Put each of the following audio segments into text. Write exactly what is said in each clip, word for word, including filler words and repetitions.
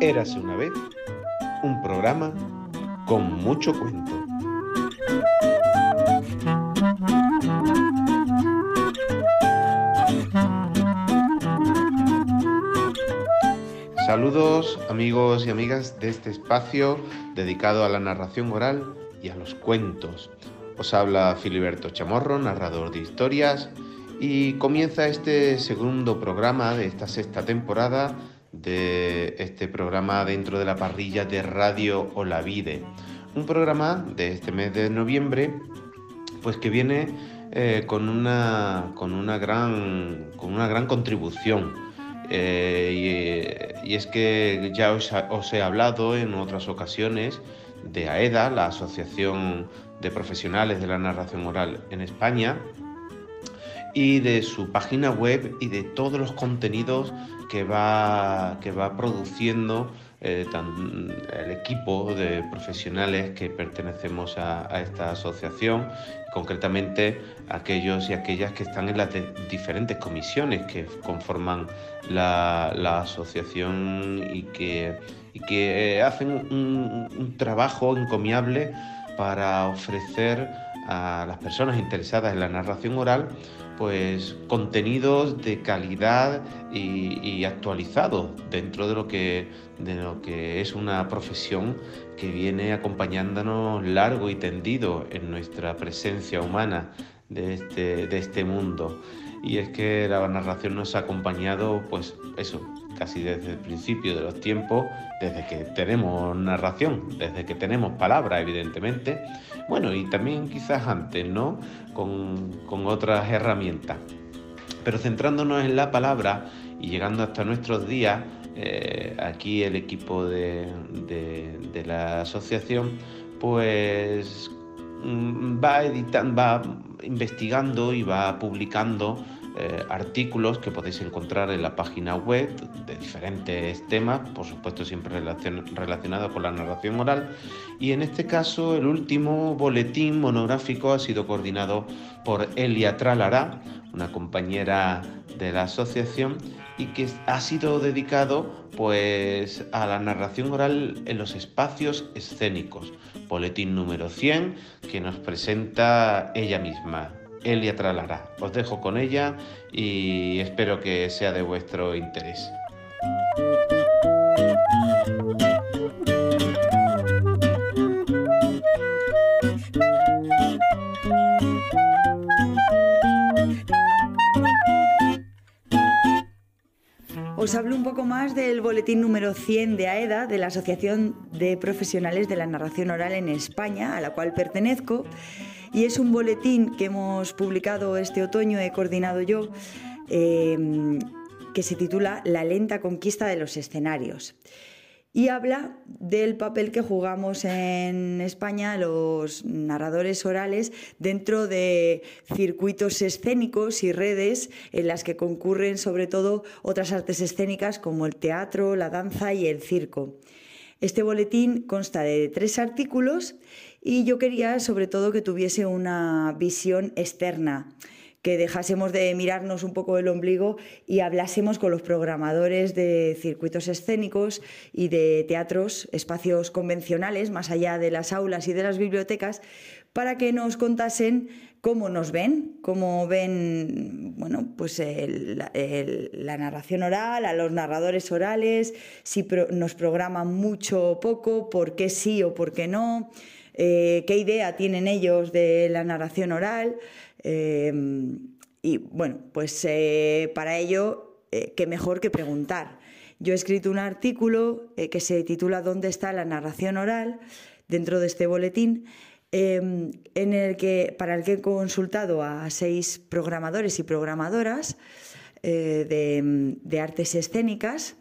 Érase una vez un programa con mucho cuento. Saludos amigos y amigas de este espacio dedicado a la narración oral y a los cuentos. Os habla Filiberto Chamorro, narrador de historias, y comienza este segundo programa de esta sexta temporada de este programa dentro de la parrilla de Radio Olavide. Un programa de este mes de noviembre, pues que viene eh, con una con una gran con una gran contribución. Eh, y, y es que ya os, os he hablado en otras ocasiones de AEDA, la Asociación de Profesionales de la Narración Oral en España, y de su página web y de todos los contenidos que va, que va produciendo eh, tan, el equipo de profesionales que pertenecemos a, a esta asociación, concretamente aquellos y aquellas que están en las de diferentes comisiones que conforman la, la asociación y que, y que eh, hacen un, un trabajo encomiable para ofrecer a las personas interesadas en la narración oral pues contenidos de calidad y, y actualizados dentro de lo que de lo que es una profesión que viene acompañándonos largo y tendido en nuestra presencia humana de este, de este mundo. Y es que la narración nos ha acompañado, pues eso, casi desde el principio de los tiempos, desde que tenemos narración, desde que tenemos palabra, evidentemente. Bueno, y también quizás antes, ¿no? Con, con otras herramientas. Pero centrándonos en la palabra y llegando hasta nuestros días, eh, aquí el equipo de, de, de la asociación, pues va editando, va investigando y va publicando eh, artículos que podéis encontrar en la página web de diferentes temas, por supuesto siempre relacion, relacionados con la narración oral. Y en este caso el último boletín monográfico ha sido coordinado por Elia Tralará, una compañera de la asociación, y que ha sido dedicado pues a la narración oral en los espacios escénicos. Boletín número cien que nos presenta ella misma, Elia Tralará. Os dejo con ella y espero que sea de vuestro interés. Os hablo un poco más del boletín número cien de AEDA, de la Asociación de Profesionales de la Narración Oral en España, a la cual pertenezco, y es un boletín que hemos publicado este otoño, he coordinado yo, eh, que se titula La lenta conquista de los escenarios. Y habla del papel que jugamos en España los narradores orales dentro de circuitos escénicos y redes en las que concurren sobre todo otras artes escénicas como el teatro, la danza y el circo. Este boletín consta de tres artículos y yo quería sobre todo que tuviese una visión externa, que dejásemos de mirarnos un poco el ombligo y hablásemos con los programadores de circuitos escénicos y de teatros, espacios convencionales, más allá de las aulas y de las bibliotecas, para que nos contasen cómo nos ven, cómo ven bueno, pues el, el, la narración oral, a los narradores orales, si pro, nos programan mucho o poco, por qué sí o por qué no, eh, qué idea tienen ellos de la narración oral. Eh, y bueno, pues eh, para ello, eh, qué mejor que preguntar. Yo he escrito un artículo eh, que se titula ¿Dónde está la narración oral?, dentro de este boletín, eh, en el que, para el que he consultado a seis programadores y programadoras eh, de, de artes escénicas,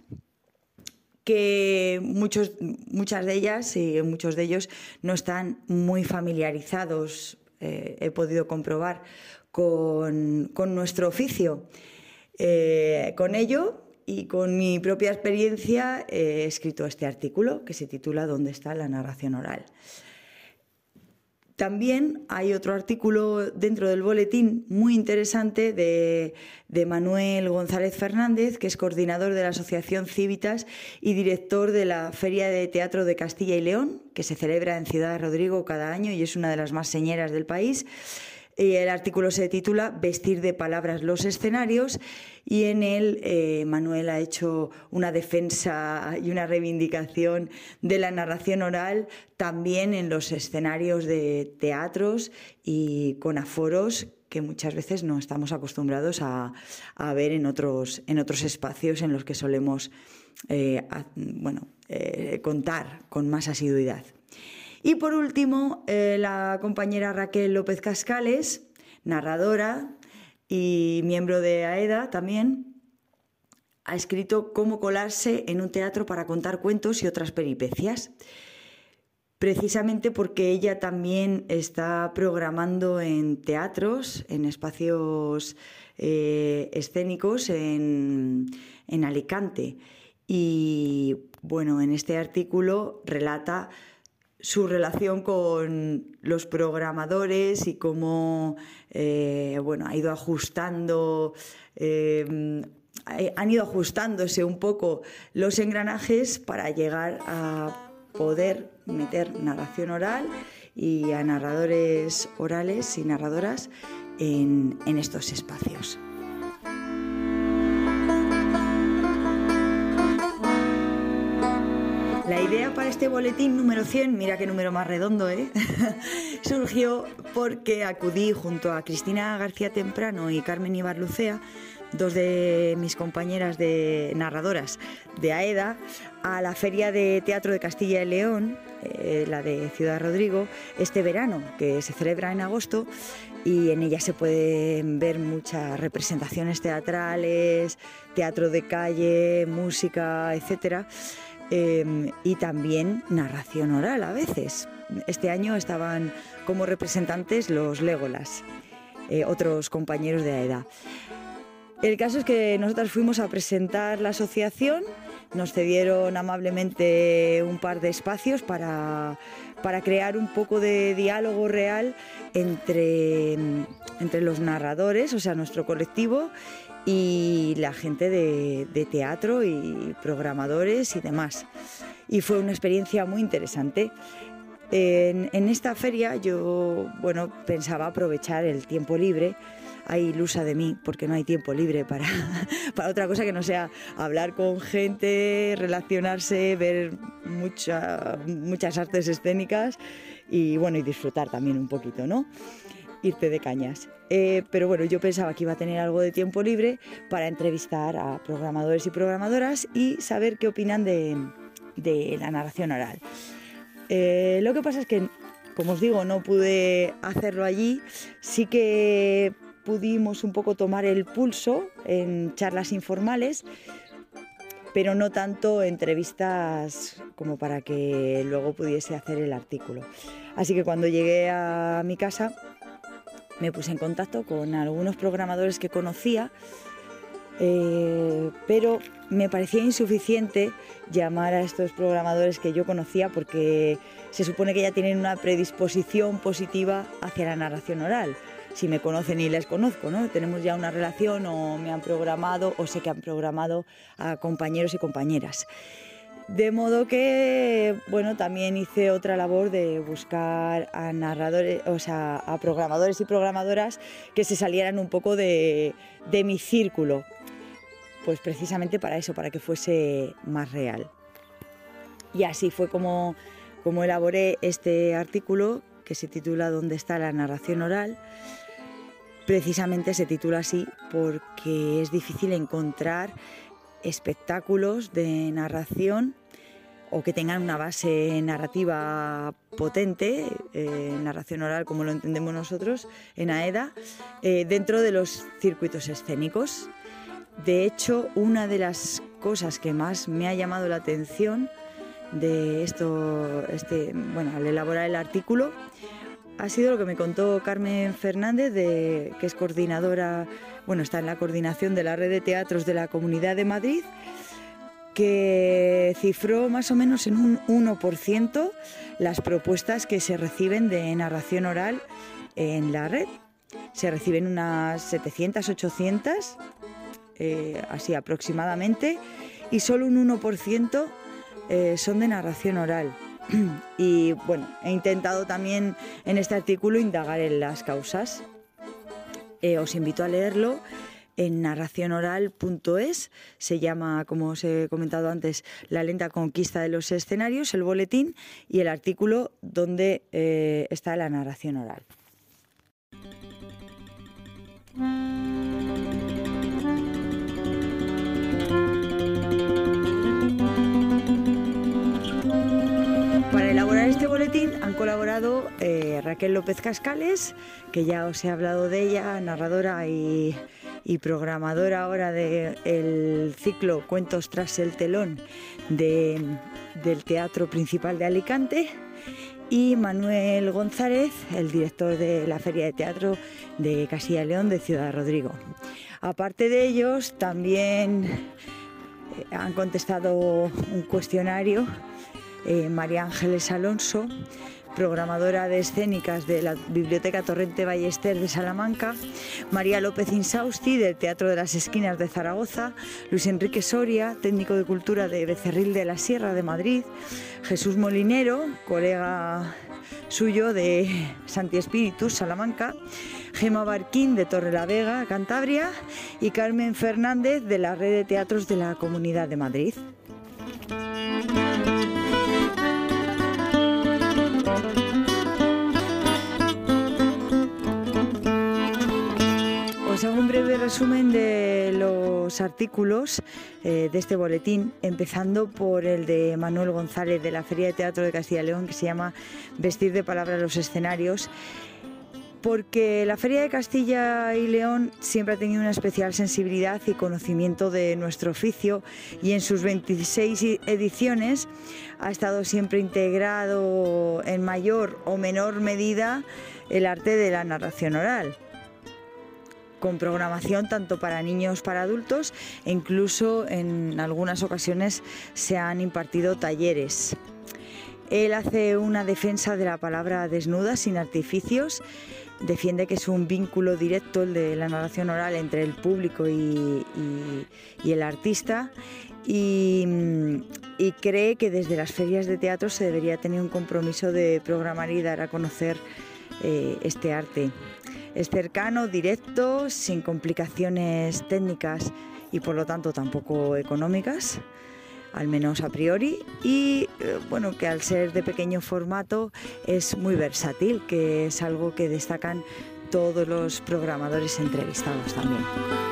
que muchos, muchas de ellas y muchos de ellos no están muy familiarizados, eh, he podido comprobar, con, con nuestro oficio. Eh, con ello y con mi propia experiencia he escrito este artículo que se titula ¿Dónde está la narración oral? También hay otro artículo dentro del boletín muy interesante de, de Manuel González Fernández, que es coordinador de la Asociación Cívitas y director de la Feria de Teatro de Castilla y León, que se celebra en Ciudad Rodrigo cada año y es una de las más señeras del país. Y el artículo se titula Vestir de palabras los escenarios, y en él eh, Manuel ha hecho una defensa y una reivindicación de la narración oral también en los escenarios de teatros y con aforos que muchas veces no estamos acostumbrados a, a ver en otros, en otros espacios en los que solemos eh, a, bueno, eh, contar con más asiduidad. Y por último, eh, la compañera Raquel López Cascales, narradora y miembro de AEDA también, ha escrito Cómo colarse en un teatro para contar cuentos y otras peripecias, precisamente porque ella también está programando en teatros, en espacios eh, escénicos en, en Alicante. Y bueno, en este artículo relata su relación con los programadores y cómo eh, bueno, ha ido ajustando, eh, han ido ajustándose un poco los engranajes para llegar a poder meter narración oral y a narradores orales y narradoras en, en estos espacios. La idea para este boletín número cien, mira qué número más redondo, ¿eh? surgió porque acudí junto a Cristina García Temprano y Carmen Ibarlucea, dos de mis compañeras de narradoras de AEDA, a la Feria de Teatro de Castilla y León, eh, la de Ciudad Rodrigo, este verano, que se celebra en agosto, y en ella se pueden ver muchas representaciones teatrales, teatro de calle, música, etcétera. Eh, y también narración oral a veces. Este año estaban como representantes los Legolas, eh, otros compañeros de AEDA. El caso es que nosotras fuimos a presentar la asociación, nos cedieron amablemente un par de espacios para, para crear un poco de diálogo real entre, entre los narradores, o sea, nuestro colectivo, y la gente de, de teatro y programadores y demás. Y fue una experiencia muy interesante. En, en esta feria yo, bueno, pensaba aprovechar el tiempo libre. Hay ilusa de mí porque no hay tiempo libre para, para otra cosa que no sea hablar con gente, relacionarse, ver mucha, muchas artes escénicas y, bueno, y disfrutar también un poquito, ¿no? Irte de cañas. Eh, pero bueno, yo pensaba que iba a tener algo de tiempo libre para entrevistar a programadores y programadoras y saber qué opinan de, de la narración oral. Eh, lo que pasa es que, como os digo, no pude hacerlo allí. Sí que pudimos un poco tomar el pulso en charlas informales, pero no tanto entrevistas como para que luego pudiese hacer el artículo. Así que cuando llegué a mi casa me puse en contacto con algunos programadores que conocía, eh, pero me parecía insuficiente llamar a estos programadores que yo conocía porque se supone que ya tienen una predisposición positiva hacia la narración oral. Si me conocen y les conozco, ¿no? Tenemos ya una relación o me han programado o sé que han programado a compañeros y compañeras. De modo que, bueno, también hice otra labor de buscar a narradores, o sea, a programadores y programadoras que se salieran un poco de, de mi círculo, pues precisamente para eso, para que fuese más real. Y así fue como, como elaboré este artículo que se titula ¿Dónde está la narración oral? Precisamente se titula así porque es difícil encontrar espectáculos de narración o que tengan una base narrativa potente, eh, narración oral como lo entendemos nosotros en AEDA, eh, dentro de los circuitos escénicos. De hecho, una de las cosas que más me ha llamado la atención de esto, este, bueno, al elaborar el artículo, ha sido lo que me contó Carmen Fernández, de, que es coordinadora, bueno, está en la coordinación de la red de teatros de la Comunidad de Madrid, que cifró más o menos en un uno por ciento las propuestas que se reciben de narración oral en la red. Se reciben unas setecientas, ochocientas, eh, así aproximadamente, y solo un uno por ciento eh, son de narración oral. Y bueno, he intentado también en este artículo indagar en las causas. Eh, os invito a leerlo en narración oral punto es, se llama, como os he comentado antes, La lenta conquista de los escenarios, el boletín y el artículo donde eh, está la narración oral. Para elaborar este boletín han colaborado eh, Raquel López Cascales, que ya os he hablado de ella, narradora y, y programadora ahora del ciclo Cuentos tras el telón de, del Teatro Principal de Alicante, y Manuel González, el director de la Feria de Teatro de Castilla y León de Ciudad Rodrigo. Aparte de ellos, también han contestado un cuestionario Eh, María Ángeles Alonso, programadora de escénicas de la Biblioteca Torrente Ballester de Salamanca, María López Insausti, del Teatro de las Esquinas de Zaragoza, Luis Enrique Soria, técnico de cultura de Becerril de la Sierra de Madrid, Jesús Molinero, colega suyo de Santi Espíritus, Salamanca, Gema Barquín, de Torrelavega, Cantabria, y Carmen Fernández, de la Red de Teatros de la Comunidad de Madrid. Os hago un breve resumen de los artículos eh, de este boletín, empezando por el de Manuel González de la Feria de Teatro de Castilla y León, que se llama Vestir de palabra los escenarios, porque la Feria de Castilla y León siempre ha tenido una especial sensibilidad y conocimiento de nuestro oficio, y en sus veintiséis ediciones ha estado siempre integrado en mayor o menor medida el arte de la narración oral, con programación tanto para niños, para adultos, e incluso en algunas ocasiones se han impartido talleres. Él hace una defensa de la palabra desnuda, sin artificios, defiende que es un vínculo directo el de la narración oral entre el público y, y, y el artista, y, y cree que desde las ferias de teatro se debería tener un compromiso de programar y dar a conocer eh, este arte. Es cercano, directo, sin complicaciones técnicas y por lo tanto tampoco económicas, al menos a priori, y eh, bueno, que al ser de pequeño formato es muy versátil, que es algo que destacan todos los programadores entrevistados también.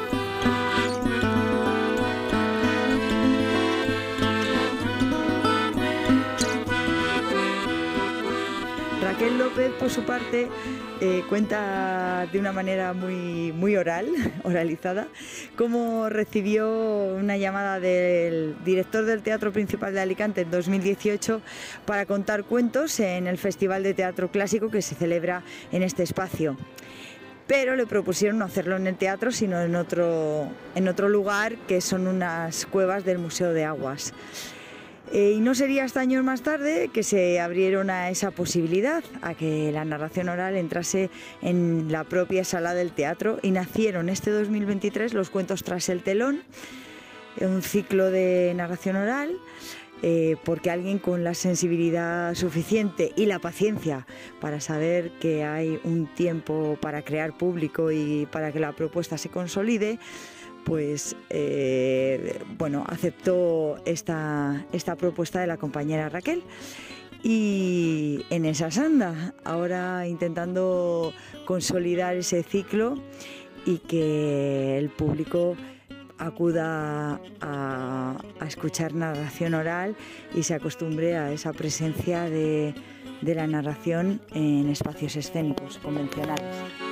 Raquel López, por su parte, eh, cuenta de una manera muy, muy oral, oralizada, cómo recibió una llamada del director del Teatro Principal de Alicante en dos mil dieciocho para contar cuentos en el Festival de Teatro Clásico que se celebra en este espacio. Pero le propusieron no hacerlo en el teatro, sino en otro, en otro lugar, que son unas cuevas del Museo de Aguas. Eh, y no sería hasta años más tarde que se abrieron a esa posibilidad, a que la narración oral entrase en la propia sala del teatro, y nacieron este dos mil veintitrés los Cuentos tras el telón, un ciclo de narración oral, eh, porque alguien con la sensibilidad suficiente y la paciencia para saber que hay un tiempo para crear público y para que la propuesta se consolide, pues eh, bueno, aceptó esta, esta propuesta de la compañera Raquel, y en esa anda, ahora intentando consolidar ese ciclo y que el público acuda a, a escuchar narración oral y se acostumbre a esa presencia de, de la narración en espacios escénicos convencionales.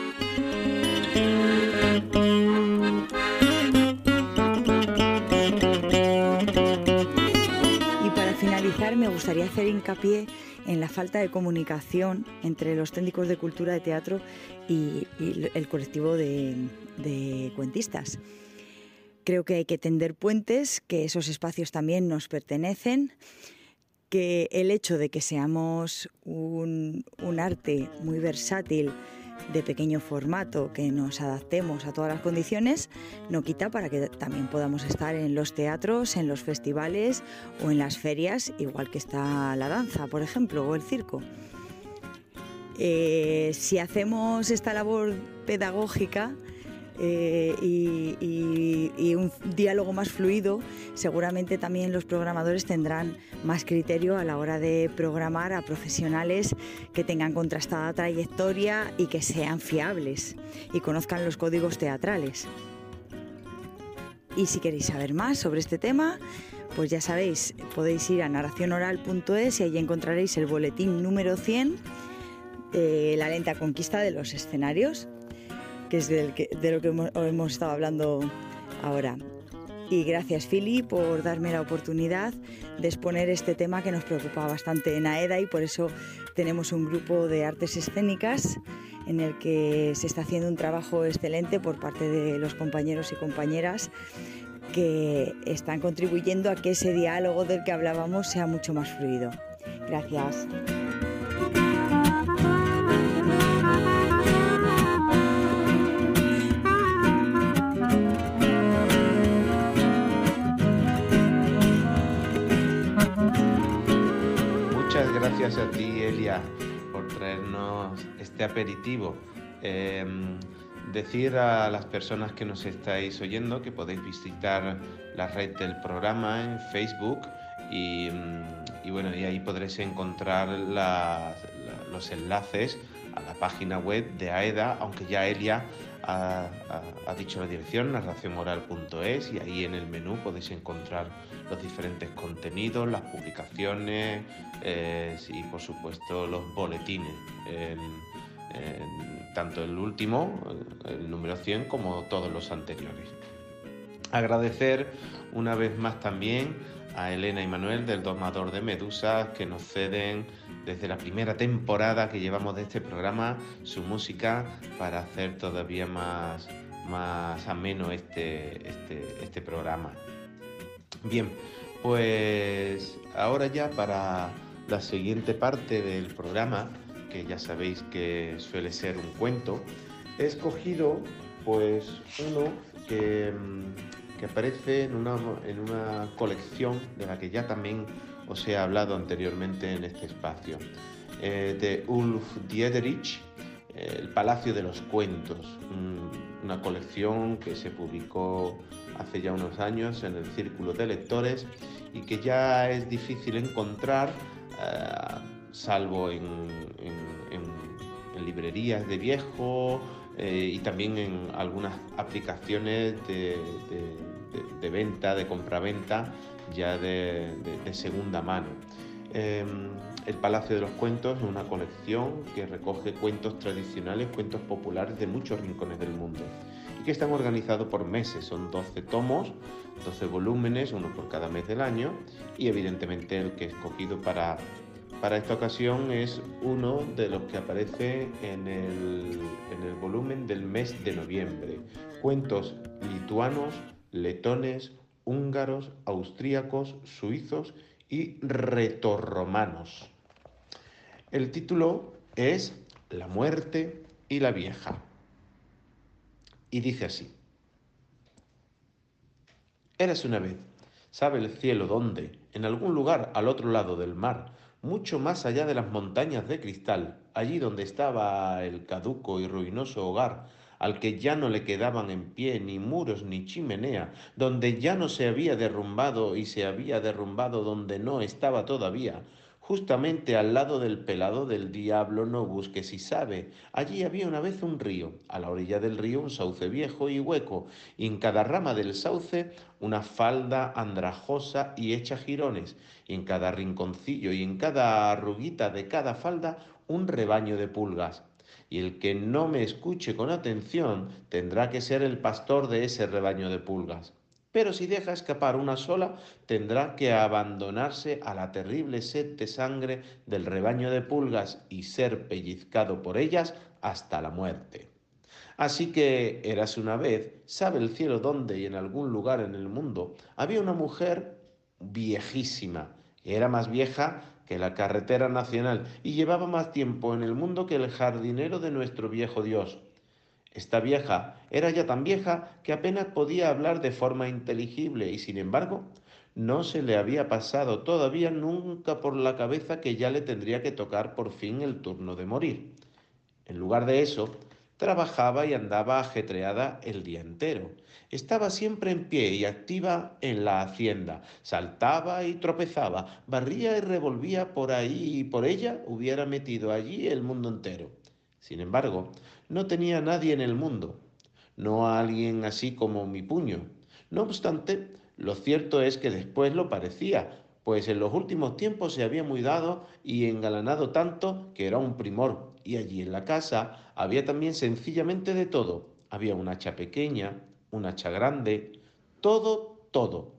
Me gustaría hacer hincapié en la falta de comunicación entre los técnicos de cultura de teatro y, y el colectivo de, de cuentistas. creo que hay que tender puentes, que esos espacios también nos pertenecen, que el hecho de que seamos un, un arte muy versátil, de pequeño formato, que nos adaptemos a todas las condiciones, no quita para que también podamos estar en los teatros, en los festivales o en las ferias, igual que está la danza, por ejemplo, o el circo. Eh, si hacemos esta labor pedagógica eh, y, y, y un diálogo más fluido, seguramente también los programadores tendrán más criterio a la hora de programar a profesionales que tengan contrastada trayectoria y que sean fiables y conozcan los códigos teatrales. Y si queréis saber más sobre este tema, pues ya sabéis, podéis ir a narración oral punto es y allí encontraréis el boletín número cien de la lenta conquista de los escenarios, que es del que, de lo que hemos, hemos estado hablando ahora. Y gracias, Fili, por darme la oportunidad de exponer este tema que nos preocupa bastante en AEDA, y por eso tenemos un grupo de artes escénicas en el que se está haciendo un trabajo excelente por parte de los compañeros y compañeras que están contribuyendo a que ese diálogo del que hablábamos sea mucho más fluido. Gracias. Muchas gracias a ti, Elia, por traernos este aperitivo. Eh, decir a las personas que nos estáis oyendo que podéis visitar la red del programa en Facebook y, y bueno, y ahí podréis encontrar la, la, los enlaces a la página web de AEDA, aunque ya Elia ha, ha, ha dicho la dirección, narración oral punto es, y ahí en el menú podéis encontrar los diferentes contenidos, las publicaciones eh, y por supuesto los boletines, en, en, tanto el último, el número cien, como todos los anteriores. Agradecer una vez más también a Elena y Manuel del Domador de Medusas, que nos ceden desde la primera temporada que llevamos de este programa su música para hacer todavía más, más ameno este, este, este programa. Bien, pues ahora ya para la siguiente parte del programa, que ya sabéis que suele ser un cuento, he escogido pues uno que, que aparece en una, en una colección de la que ya también os he hablado anteriormente en este espacio, eh, de Ulf Diederich, eh, El Palacio de los Cuentos, un, una colección que se publicó hace ya unos años en el Círculo de Lectores y que ya es difícil encontrar, eh, salvo en, en, en, en librerías de viejo eh, y también en algunas aplicaciones de, de, de, de venta, de compraventa ya de, de, de segunda mano. Eh, el Palacio de los Cuentos es una colección que recoge cuentos tradicionales, cuentos populares de muchos rincones del mundo y que están organizados por meses. Son doce tomos, doce volúmenes, uno por cada mes del año, y evidentemente el que he escogido para, para esta ocasión es uno de los que aparece en el, en el volumen del mes de noviembre. Cuentos lituanos, letones, húngaros, austríacos, suizos y retorromanos. El título es La muerte y la vieja. Y dice así: Érase una vez, sabe el cielo dónde, en algún lugar al otro lado del mar, mucho más allá de las montañas de cristal, allí donde estaba el caduco y ruinoso hogar, al que ya no le quedaban en pie ni muros ni chimenea, donde ya no se había derrumbado y se había derrumbado donde no estaba todavía, justamente al lado del pelado del diablo no busque si sabe. Allí había una vez un río, a la orilla del río un sauce viejo y hueco, y en cada rama del sauce una falda andrajosa y hecha jirones, y en cada rinconcillo y en cada arruguita de cada falda un rebaño de pulgas. Y el que no me escuche con atención tendrá que ser el pastor de ese rebaño de pulgas. Pero si deja escapar una sola, tendrá que abandonarse a la terrible sed de sangre del rebaño de pulgas y ser pellizcado por ellas hasta la muerte. Así que érase una vez, sabe el cielo dónde y en algún lugar en el mundo, había una mujer viejísima. Era más vieja que la carretera nacional y llevaba más tiempo en el mundo que el jardinero de nuestro viejo Dios. Esta vieja era ya tan vieja que apenas podía hablar de forma inteligible y sin embargo no se le había pasado todavía nunca por la cabeza que ya le tendría que tocar por fin el turno de morir. En lugar de eso, trabajaba y andaba ajetreada el día entero. Estaba siempre en pie y activa en la hacienda. Saltaba y tropezaba, barría y revolvía por ahí y por ella hubiera metido allí el mundo entero. Sin embargo, no tenía nadie en el mundo, no a alguien así como mi puño. No obstante, lo cierto es que después lo parecía, pues en los últimos tiempos se había mudado y engalanado tanto que era un primor, y allí en la casa había también sencillamente de todo. Había un hacha pequeña, un hacha grande, todo, todo.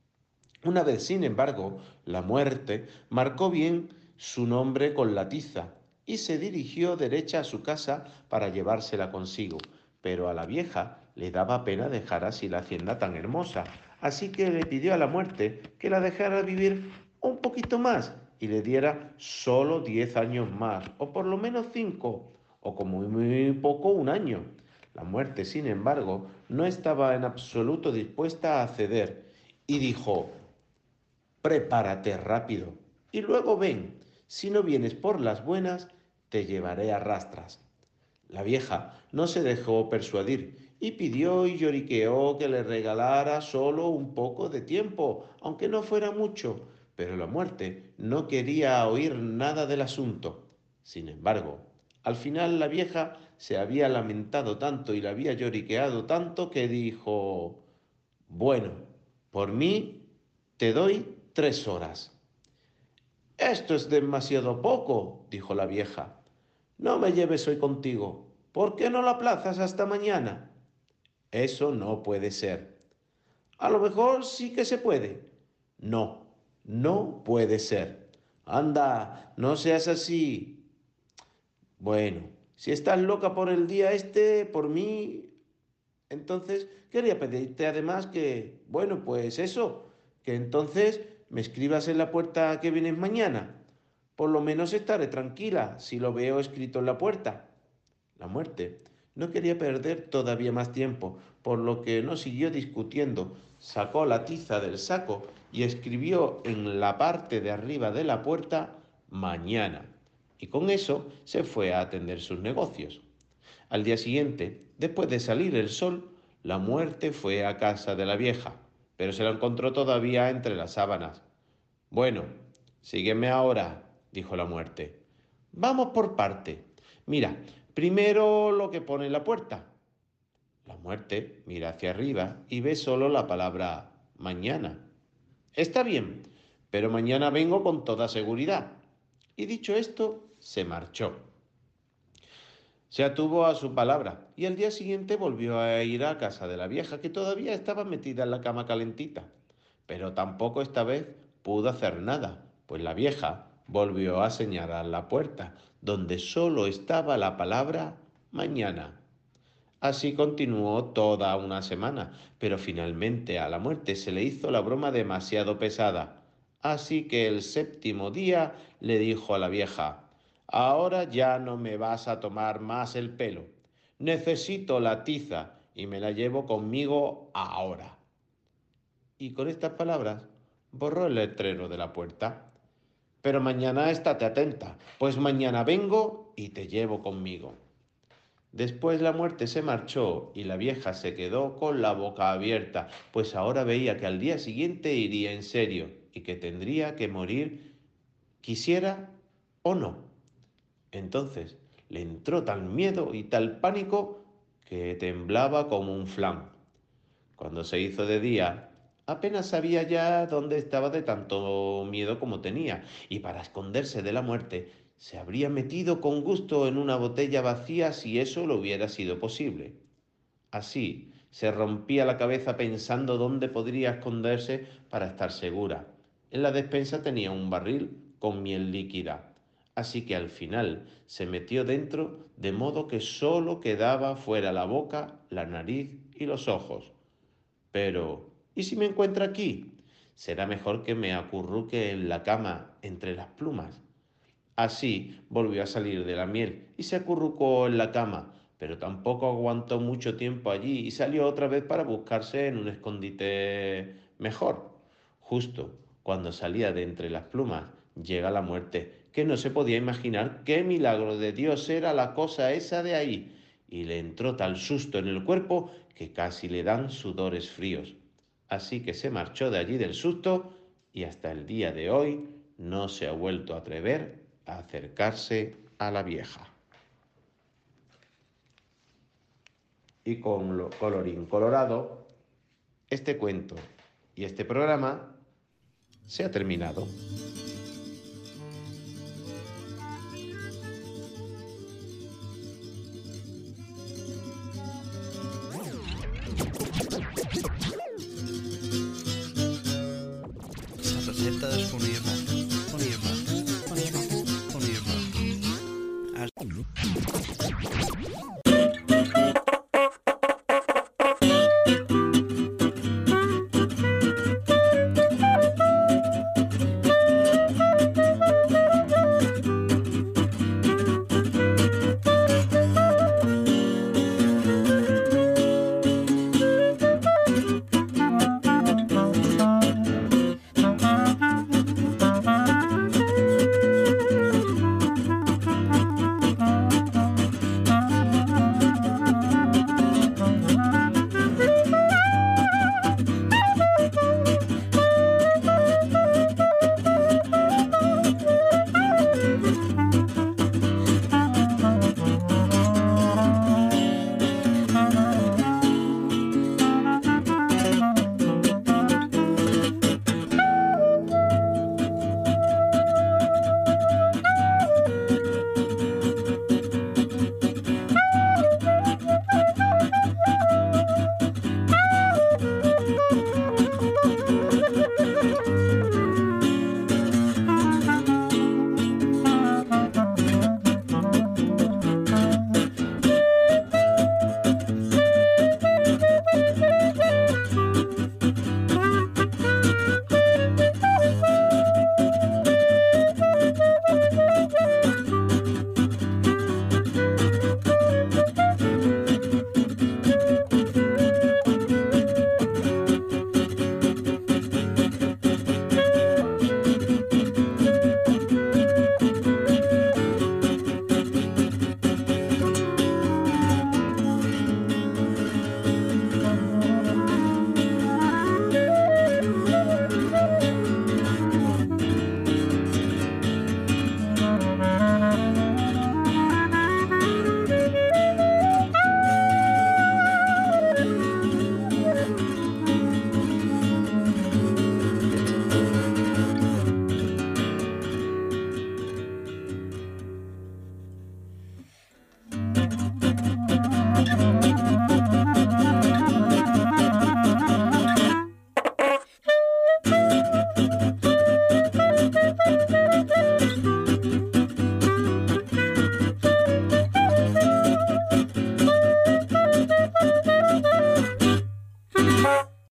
Una vez, sin embargo, la muerte marcó bien su nombre con la tiza y se dirigió derecha a su casa para llevársela consigo. Pero a la vieja le daba pena dejar así la hacienda tan hermosa, así que le pidió a la muerte que la dejara vivir un poquito más y le diera solo diez años más, o por lo menos cinco, o como muy poco un año. La muerte, sin embargo, no estaba en absoluto dispuesta a ceder y dijo: prepárate rápido y luego ven, si no vienes por las buenas, te llevaré a rastras. La vieja no se dejó persuadir y pidió y lloriqueó que le regalara solo un poco de tiempo, aunque no fuera mucho, pero la muerte no quería oír nada del asunto. Sin embargo, al final la vieja se había lamentado tanto y la había lloriqueado tanto que dijo: bueno, por mí te doy tres horas. Esto es demasiado poco, dijo la vieja. No me lleves hoy contigo. ¿Por qué no la aplazas hasta mañana? Eso no puede ser. A lo mejor sí que se puede. No, no puede ser. Anda, no seas así. Bueno, si estás loca por el día este, por mí, entonces quería pedirte además que, bueno, pues eso, que entonces me escribas en la puerta que vienes mañana. Por lo menos estaré tranquila si lo veo escrito en la puerta. La muerte no quería perder todavía más tiempo, por lo que no siguió discutiendo. Sacó la tiza del saco y escribió en la parte de arriba de la puerta mañana. Y con eso se fue a atender sus negocios. Al día siguiente, después de salir el sol, la muerte fue a casa de la vieja, pero se la encontró todavía entre las sábanas. Bueno, sígueme ahora, dijo la muerte. Vamos por parte. Mira, primero lo que pone en la puerta. La muerte mira hacia arriba y ve solo la palabra mañana. Está bien, pero mañana vengo con toda seguridad. Y dicho esto, se marchó. Se atuvo a su palabra y al día siguiente volvió a ir a casa de la vieja, que todavía estaba metida en la cama calentita. Pero tampoco esta vez pudo hacer nada, pues la vieja volvió a señalar la puerta, donde solo estaba la palabra mañana. Así continuó toda una semana, pero finalmente a la muerte se le hizo la broma demasiado pesada. Así que el séptimo día le dijo a la vieja: ahora ya no me vas a tomar más el pelo. Necesito la tiza y me la llevo conmigo ahora. Y con estas palabras borró el letrero de la puerta. Pero mañana estate atenta, pues mañana vengo y te llevo conmigo. Después la muerte se marchó y la vieja se quedó con la boca abierta, pues ahora veía que al día siguiente iría en serio y que tendría que morir, quisiera o no. Entonces le entró tal miedo y tal pánico que temblaba como un flan. Cuando se hizo de día, apenas sabía ya dónde estaba de tanto miedo como tenía, y para esconderse de la muerte se habría metido con gusto en una botella vacía si eso lo hubiera sido posible. Así se rompía la cabeza pensando dónde podría esconderse para estar segura. En la despensa tenía un barril con miel líquida, así que al final se metió dentro, de modo que solo quedaba fuera la boca, la nariz y los ojos. Pero, ¿y si me encuentra aquí? Será mejor que me acurruque en la cama entre las plumas. Así volvió a salir de la miel y se acurrucó en la cama, pero tampoco aguantó mucho tiempo allí y salió otra vez para buscarse en un escondite mejor. Justo cuando salía de entre las plumas, llega la muerte, que no se podía imaginar qué milagro de Dios era la cosa esa de ahí, y le entró tal susto en el cuerpo que casi le dan sudores fríos. Así que se marchó de allí del susto y hasta el día de hoy no se ha vuelto a atrever a acercarse a la vieja. Y con lo colorín colorado, este cuento y este programa se ha terminado. La receta de Fonirma. Fonirma. Fonirma. Fonirma.